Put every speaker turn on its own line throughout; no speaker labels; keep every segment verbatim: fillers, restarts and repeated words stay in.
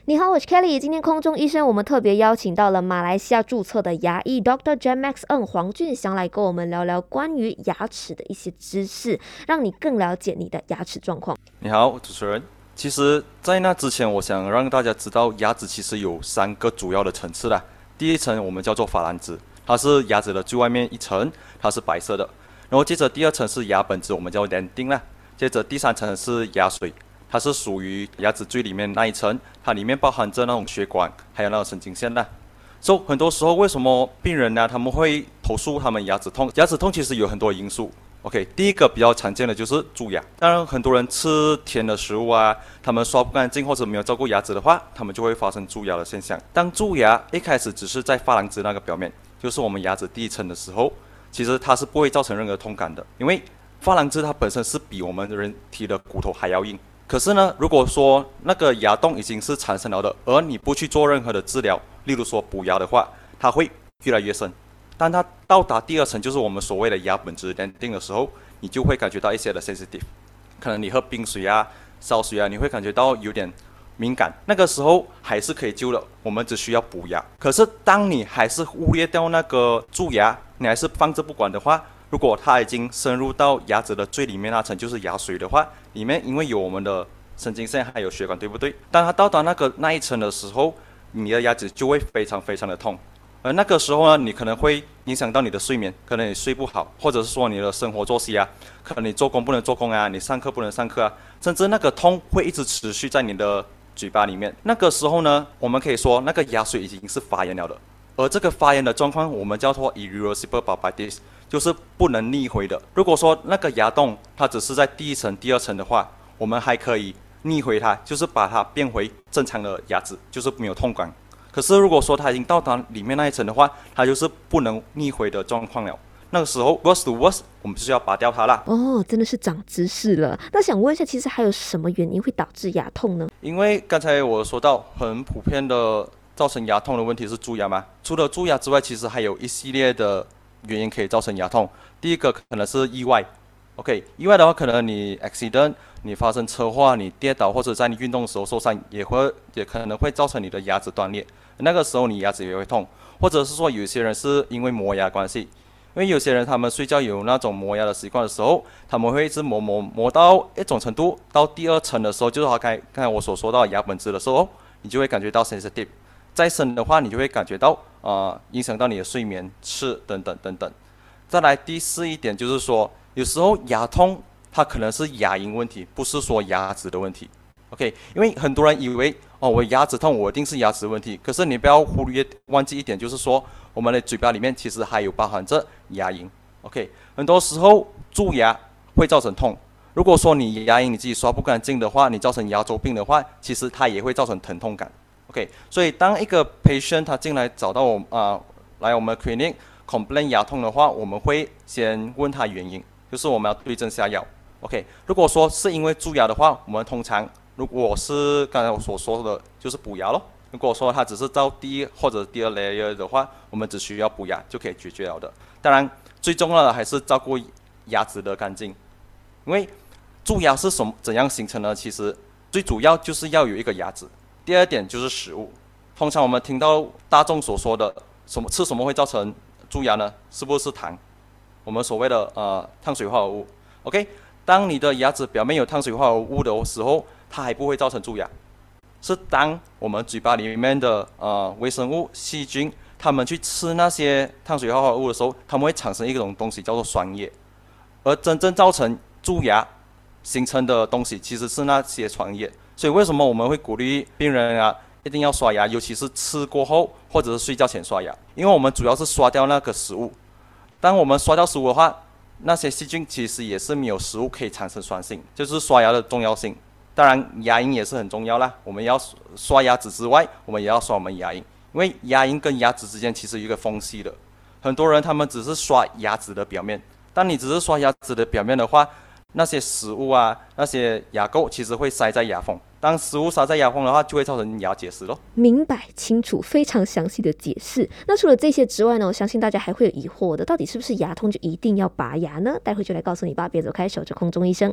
你好，我是 Kelly。今天空中医生，我们特别邀请到了马来西亚注册的牙医 Doctor Jan Max Ng 黄俊祥来跟我们聊聊关于牙齿的一些知识，让你更了解你的牙齿状况。
你好，主持人。其实，在那之前，我想让大家知道，牙齿其实有三个主要的层次啦。第一层我们叫做珐琅质，它是牙齿的最外面一层，它是白色的。然后接着第二层是牙本质，我们叫 dentin 啦。接着第三层是牙髓。它是属于牙齿最里面那一层，它里面包含着那种血管，还有那种神经线的。所以很多时候，为什么病人呢他们会投诉他们牙齿痛？牙齿痛其实有很多因素。OK， 第一个比较常见的就是蛀牙。当然，很多人吃甜的食物啊，他们刷不干净或者没有照顾牙齿的话，他们就会发生蛀牙的现象。当蛀牙一开始只是在珐琅质那个表面，就是我们牙齿第一层的时候，其实它是不会造成任何痛感的，因为珐琅质它本身是比我们人体的骨头还要硬。可是呢，如果说那个牙洞已经是产生了的，而你不去做任何的治疗，例如说补牙的话，它会越来越深。当它到达第二层，就是我们所谓的牙本质 dentin 的时候，你就会感觉到一些的 sensitive， 可能你喝冰水啊、烧水啊，你会感觉到有点敏感。那个时候还是可以救的，我们只需要补牙。可是当你还是忽略掉那个蛀牙，你还是放着不管的话，如果它已经深入到牙齿的最里面那层，就是牙髓的话，里面因为有我们的神经线还有血管，对不对？当它到达那个那一层的时候，你的牙齿就会非常非常的痛。而那个时候呢，你可能会影响到你的睡眠，可能你睡不好，或者是说你的生活作息啊，可能你做工不能做工啊，你上课不能上课啊，甚至那个痛会一直持续在你的嘴巴里面。那个时候呢，我们可以说那个牙髓已经是发炎了的。而这个发炎的状况，我们叫做 irreversible pulpitis， 就是不能逆回的。如果说那个牙洞它只是在第一层、第二层的话，我们还可以逆回它，就是把它变回正常的牙齿，就是没有痛感。可是如果说它已经到达里面那一层的话，它就是不能逆回的状况了。那个时候 worst to worst， 我们就是要拔掉它啦。
哦，真的是长知识了。那想问一下，其实还有什么原因会导致牙痛呢？
因为刚才我说到很普遍的造成牙痛的问题是蛀牙嘛，除了蛀牙之外，其实还有一系列的原因可以造成牙痛。第一个可能是意外 ，OK， 意外的话，可能你 accident， 你发生车祸，你跌倒或者在你运动的时候受伤，也会也可能会造成你的牙齿断裂，那个时候你牙齿也会痛。或者是说有些人是因为磨牙关系，因为有些人他们睡觉有那种磨牙的习惯的时候，他们会一直磨磨磨到一种程度，到第二层的时候，就是刚才刚才我所说到牙本质的时候，你就会感觉到 sensitive。再深的话，你就会感觉到啊、呃，影响到你的睡眠、吃等等等等。再来第四一点就是说，有时候牙痛它可能是牙龈问题，不是说牙齿的问题。OK， 因为很多人以为哦，我牙齿痛，我一定是牙齿问题。可是你不要忽略忘记一点，就是说我们的嘴巴里面其实还有包含着牙龈。OK， 很多时候蛀牙会造成痛。如果说你牙龈你自己刷不干净的话，你造成牙周病的话，其实它也会造成疼痛感。OK， 所以当一个 patient 他进来找到我啊、呃，来我们 clinic complain 牙痛的话，我们会先问他原因，就是我们要对症下药。OK， 如果说是因为蛀牙的话，我们通常如果是刚才我所说的，就是补牙咯。如果说它只是到第一或者第二 layer 的话，我们只需要补牙就可以解决了的。当然，最重要的还是照顾牙齿的干净，因为蛀牙是什么怎样形成呢？其实最主要就是要有一个牙齿。第二点就是食物，通常我们听到大众所说的什么吃什么会造成蛀牙呢？是不是糖？我们所谓的呃碳水化合物。OK， 当你的牙齿表面有碳水化合物的时候，它还不会造成蛀牙。是当我们嘴巴里面的呃微生物、细菌，它们去吃那些碳水化合物的时候，它们会产生一种东西叫做酸液，而真正造成蛀牙形成的东西其实是那些酸液。所以为什么我们会鼓励病人啊一定要刷牙，尤其是吃过后或者是睡觉前刷牙？因为我们主要是刷掉那个食物。当我们刷掉食物的话，那些细菌其实也是没有食物可以产生酸性，就是刷牙的重要性。当然牙龈也是很重要啦，我们要刷牙齿之外，我们也要刷我们牙龈，因为牙龈跟牙齿之间其实有一个缝隙的。很多人他们只是刷牙齿的表面，当你只是刷牙齿的表面的话，那些食物啊，那些牙垢其实会塞在牙缝，当食物塞在牙缝的话，就会造成牙结石咯。
明白清楚，非常详细的解释。那除了这些之外呢，我相信大家还会有疑惑的，到底是不是牙痛就一定要拔牙呢？待会就来告诉你吧，别走开，守着空中医生。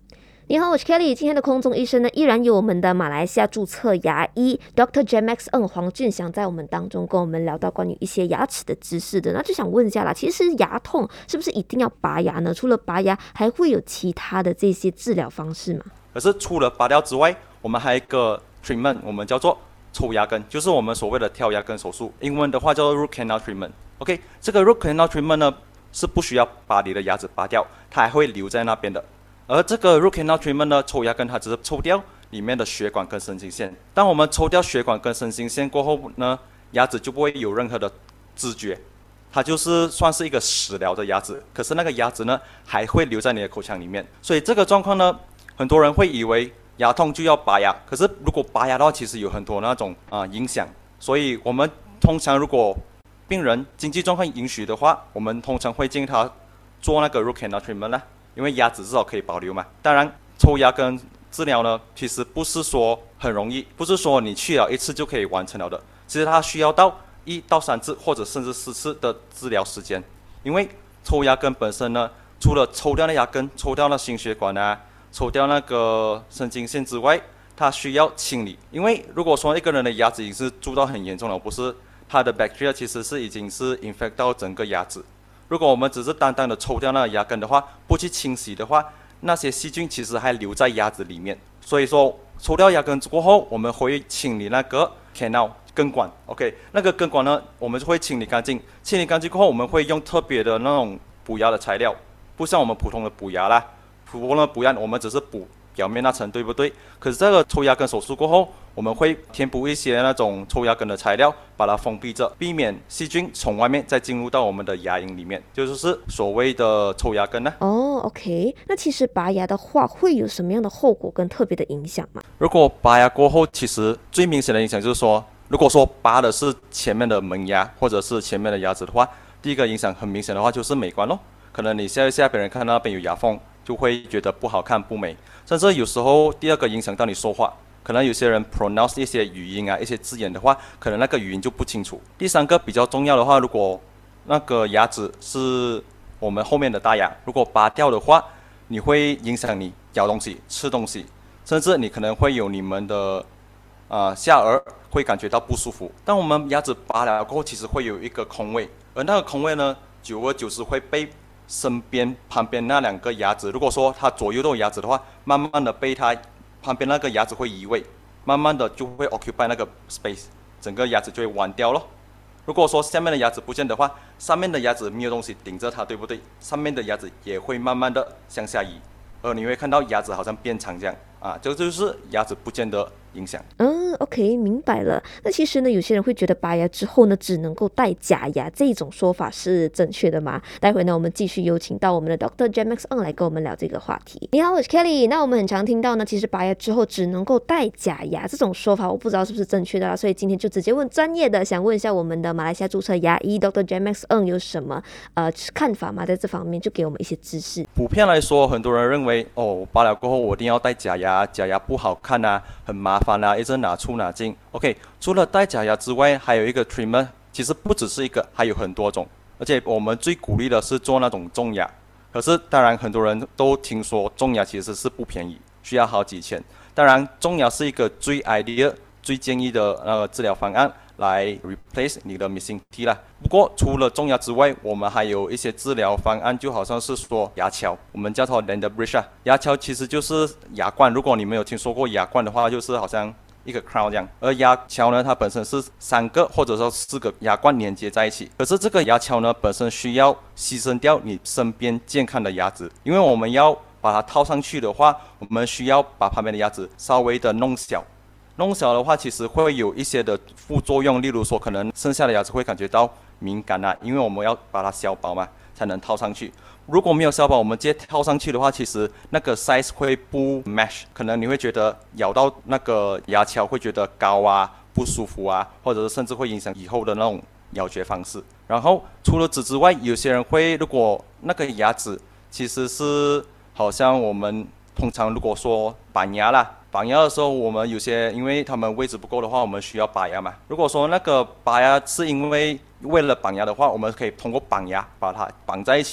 你好，我是 Kelly。今天的空中医生呢，依然有我们的马来西亚注册牙医 Doctor Jamex Ng 黄俊祥在我们当中跟我们聊到关于一些牙齿的知识的。那就想问一下啦，其实牙痛是不是一定要拔牙呢？除了拔牙，还会有其他的这些治疗方式吗？
可是除了拔掉之外，我们还有一个 treatment， 我们叫做抽牙根，就是我们所谓的挑牙根手术，英文的话叫做 root canal treatment。OK， 这个 root canal treatment 呢是不需要把你的牙齿拔掉，它还会留在那边的。而这个 root canal treatment 呢，抽牙根它只是抽掉里面的血管跟神经线。当我们抽掉血管跟神经线过后呢，牙齿就不会有任何的知觉，它就是算是一个死了的牙齿。可是那个牙齿呢，还会留在你的口腔里面。所以这个状况呢，很多人会以为牙痛就要拔牙，可是如果拔牙的话，其实有很多那种啊、呃、影响。所以我们通常如果病人经济状况允许的话，我们通常会建议他做那个 root canal treatment 啦。因为牙齿至少可以保留嘛。当然，抽牙根治疗呢，其实不是说很容易，不是说你去了一次就可以完成了的。其实它需要到一到三次或者甚至四次的治疗时间。因为抽牙根本身呢，除了抽掉那牙根、抽掉那心血管啊、抽掉那个神经线之外，它需要清理。因为如果说一个人的牙齿已经是蛀到很严重了，不是它的 bacteria 其实是已经是 infect 到整个牙齿。如果我们只是单单的抽掉那个牙根的话，不去清洗的话，那些细菌其实还留在牙齿里面。所以说，抽掉牙根过后，我们会清理那个 canal 根管 ，OK， 那个根管呢，我们就会清理干净。清理干净过后，我们会用特别的那种补牙的材料，不像我们普通的补牙啦，普通的补牙我们只是补表面那层，对不对？可是这个抽牙根手术过后，我们会填补一些那种抽牙根的材料，把它封闭着，避免细菌从外面再进入到我们的牙龈里面，就是所谓的抽牙根呢。
哦 ，OK， 那其实拔牙的话，会有什么样的后果跟特别的影响吗？
如果拔牙过后，其实最明显的影响就是说，如果说拔的是前面的门牙或者是前面的牙齿的话，第一个影响很明显的话就是美观咯。可能你笑一下，别人看到那边有牙缝，就会觉得不好看、不美。甚至有时候第二个影响到你说话。可能有些人 pronounce 一些语音啊，一些字眼的话，可能那个语音就不清楚。第三个比较重要的话，如果那个牙齿是我们后面的大牙，如果拔掉的话，你会影响你咬东西、吃东西，甚至你可能会有你们的啊、呃、下颚会感觉到不舒服。当我们牙齿拔了过后，其实会有一个空位，而那个空位呢，久而久之会被身边旁边那两个牙齿，如果说它左右都有牙齿的话，慢慢的被它旁边那个牙齿会移位，慢慢的就会 occupy 那个 space， 整个牙齿就会弯掉咯。如果说下面的牙齿不见的话，上面的牙齿没有东西顶着它，对不对？上面的牙齿也会慢慢的向下移，而你会看到牙齿好像变长这样啊，这就是牙齿不见的影响。
嗯 ，OK， 明白了。那其实呢，有些人会觉得拔牙之后呢，只能够戴假牙，这种说法是正确的吗？待会呢，我们继续有请到我们的 Doctor Jamex Ng 来跟我们聊这个话题。你好，我是 Kelly。那我们很常听到呢，其实拔牙之后只能够戴假牙这种说法，我不知道是不是正确的啦，所以今天就直接问专业的，想问一下我们的马来西亚注册牙医 Doctor Jamex Ng 有什么呃看法吗？在这方面就给我们一些知识。
普遍来说，很多人认为哦，拔了过后我一定要戴假牙，假牙不好看啊，很麻烦啊，一直拿出拿进。OK， 除了戴假牙之外，还有一个 treatment， 其实不只是一个，还有很多种。而且我们最鼓励的是做那种种牙，可是当然很多人都听说种牙其实是不便宜，需要好几千。当然种牙是一个最 ideal、最建议的那个治疗方案，来 replace 你的 missing teeth 啦。不过除了种牙之外，我们还有一些治疗方案，就好像是说牙桥，我们叫做 Dent Bridge 啊。牙桥其实就是牙冠，如果你没有听说过牙冠的话，就是好像一个 crown 这样，而牙桥呢，它本身是三个或者说四个牙冠连接在一起。可是这个牙桥呢，本身需要牺牲掉你身边健康的牙齿，因为我们要把它套上去的话，我们需要把旁边的牙齿稍微的弄小。弄小的话，其实会有一些的副作用，例如说可能剩下的牙齿会感觉到敏感啊，因为我们要把它削薄嘛，才能套上去。如果没有削薄，我们直接套上去的话，其实那个 size 会不 match， 可能你会觉得咬到那个牙桥会觉得高啊，不舒服啊，或者是甚至会影响以后的那种咬嚼方式。然后除了此之外，有些人会如果那个牙齿其实是好像我们通常如果说板牙啦。绑牙的时候，我们有些因为他们位置不够的话，我们需要拔牙嘛。如果说那个拔牙是因为为了绑牙的话，我们可以通过绑牙把它绑在一起，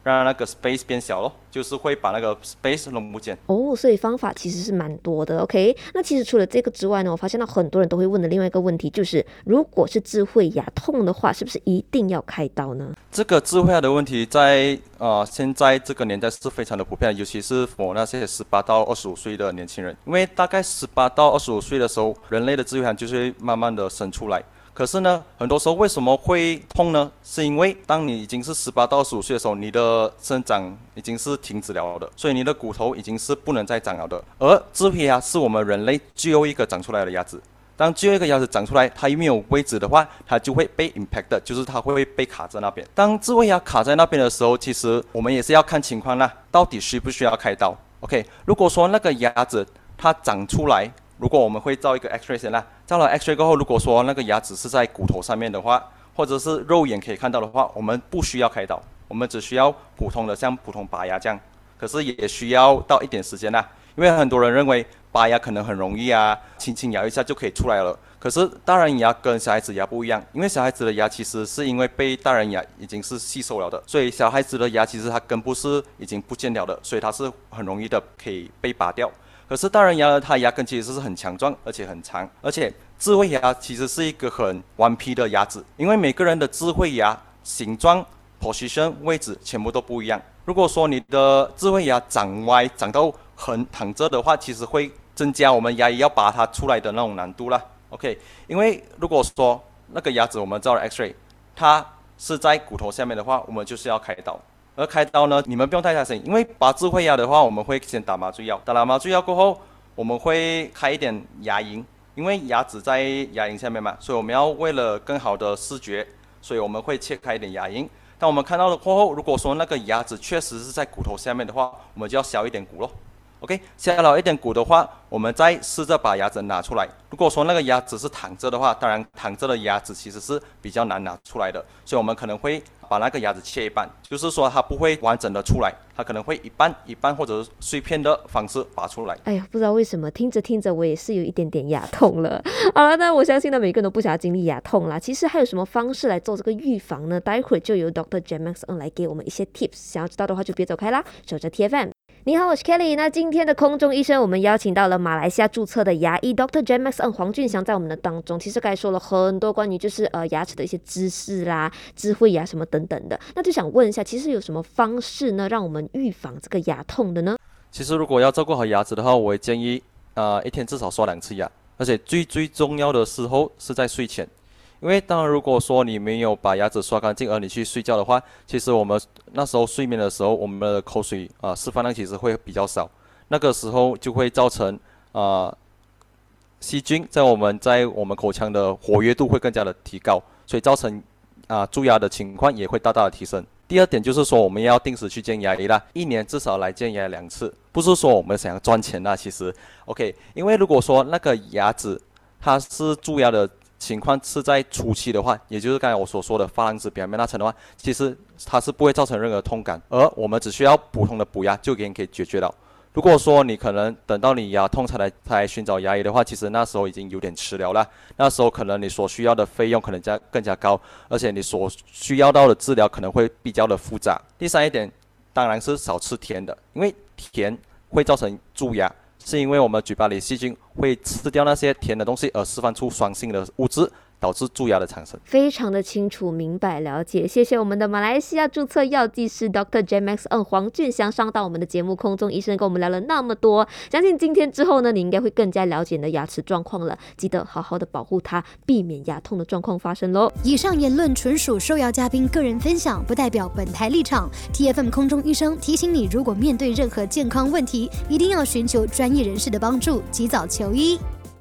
让那个 space 变小咯，就是会把那个 space 弄不见。
哦，所以方法其实是蛮多的。OK， 那其实除了这个之外呢，我发现到很多人都会问的另外一个问题就是，如果是智慧牙痛的话，是不是一定要开刀呢？
这个智慧牙的问题在呃现在这个年代是非常的普遍，尤其是我那些十八到二十五岁的年轻人，因为大概十八到二十五岁的时候，人类的智慧牙就是会慢慢的生出来。可是呢，很多时候为什么会痛呢？是因为当你已经是十八到二十五岁的时候，你的生长已经是停止了的，所以你的骨头已经是不能再长了的。而智慧牙是我们人类最后一个长出来的牙齿。当最后一个牙齿长出来，它没有位置的话，它就会被 impact， 就是它会被卡在那边。当智慧牙卡在那边的时候，其实我们也是要看情况啦，到底需不需要开刀 ？OK， 如果说那个牙齿它长出来，如果我们会照一个 X-ray 先啦，照了 X-ray 过后，如果说那个牙齿是在骨头上面的话，或者是肉眼可以看到的话，我们不需要开刀，我们只需要普通的像普通拔牙这样。可是也需要到一点时间啦，因为很多人认为拔牙可能很容易啊，轻轻咬一下就可以出来了。可是大人牙跟小孩子牙不一样，因为小孩子的牙其实是因为被大人牙已经是吸收了的，所以小孩子的牙其实它根部是已经不见了的，所以它是很容易的可以被拔掉。可是大人牙呢，它牙根其实是很强壮，而且很长，而且智慧牙其实是一个很顽皮的牙齿，因为每个人的智慧牙形状、position 位置全部都不一样。如果说你的智慧牙长歪、长到很躺着的话，其实会增加我们牙医要拔它出来的那种难度啦。OK， 因为如果说那个牙齿我们照了 X-ray， 它是在骨头下面的话，我们就是要开刀。而开刀呢，你们不用太担心，因为拔智慧牙的话，我们会先打麻醉药，打了麻醉药过后，我们会开一点牙龈，因为牙齿在牙龈下面嘛，所以我们要为了更好的视觉，所以我们会切开一点牙龈。当我们看到了过后，如果说那个牙齿确实是在骨头下面的话，我们就要削一点骨咯。OK， 削了一点骨的话，我们再试着把牙齿拿出来。如果说那个牙齿是躺着的话，当然躺着的牙齿其实是比较难拿出来的，所以我们可能会把那个牙齿切一半，就是说它不会完整的出来，它可能会一半一半或者是碎片的方式拔出来。
哎呀，不知道为什么听着听着我也是有一点点牙痛了。好了，那我相信呢每个人都不想要经历牙痛啦。其实还有什么方式来做这个预防呢？待会儿就由 Doctor J-Max Ng 来给我们一些 tips， 想要知道的话就别走开啦，守着 T F M。你好，我是 Kelly。那今天的空中医生，我们邀请到了马来西亚注册的牙医 Doctor J-Max Ng 黄俊祥在我们的当中。其实刚才说了很多关于就是呃牙齿的一些知识啦、智慧牙什么等等的。那就想问一下，其实有什么方式呢，让我们预防这个牙痛的呢？
其实如果要照顾好牙齿的话，我会建议呃一天至少刷两次牙，而且最最重要的时候是在睡前。因为当然，如果说你没有把牙齿刷干净，而你去睡觉的话，其实我们那时候睡眠的时候，我们的口水啊、呃、释放量其实会比较少，那个时候就会造成啊、呃、细菌在我们在我们口腔的活跃度会更加的提高，所以造成啊、呃、蛀牙的情况也会大大的提升。第二点就是说，我们要定时去见牙医啦，一年至少来见牙两次，不是说我们想要赚钱啦，其实 OK， 因为如果说那个牙齿它是蛀牙的情况是在初期的话，也就是刚才我所说的珐琅质表面那层的话，其实它是不会造成任何痛感，而我们只需要普通的补牙就已经可以解决到。如果说你可能等到你牙痛才来才来寻找牙医的话，其实那时候已经有点迟了啦。那时候可能你所需要的费用可能加更加高，而且你所需要到的治疗可能会比较的复杂。第三一点，当然是少吃甜的，因为甜会造成蛀牙。是因为我们嘴巴里细菌会吃掉那些甜的东西，而释放出酸性的物质，导致蛀牙的产生。
非常的清楚明白了解，谢谢我们的马来西亚注册药剂师 Doctor J-Max Ng 黄俊祥上到我们的节目空中医生，跟我们聊了那么多，相信今天之后呢，你应该会更加了解你的牙齿状况了，记得好好的保护它，避免牙痛的状况发生咯。
以上言论纯属受邀嘉宾个人分享，不代表本台立场。 T F M 空中医生提醒你，如果面对任何健康问题，一定要寻求专业人士的帮助，及早求医。